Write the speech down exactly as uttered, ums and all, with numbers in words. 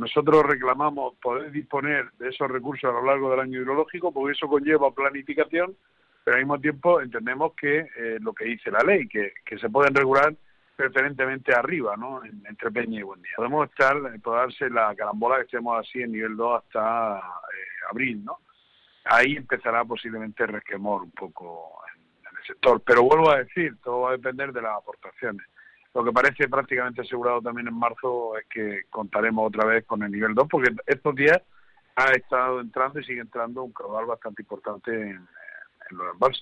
nosotros reclamamos poder disponer de esos recursos a lo largo del año hidrológico, porque eso conlleva planificación, pero al mismo tiempo entendemos que eh, lo que dice la ley, que, que se pueden regular preferentemente arriba, ¿no? En, entre Peña y Buendía. Podemos estar, eh, puede darse la carambola que estemos así en nivel dos hasta eh, abril, ¿no? Ahí empezará posiblemente el resquemor un poco en, en el sector. Pero vuelvo a decir, todo va a depender de las aportaciones. Lo que parece prácticamente asegurado también en marzo es que contaremos otra vez con el nivel dos, porque estos días ha estado entrando y sigue entrando un caudal bastante importante en, en los embalses.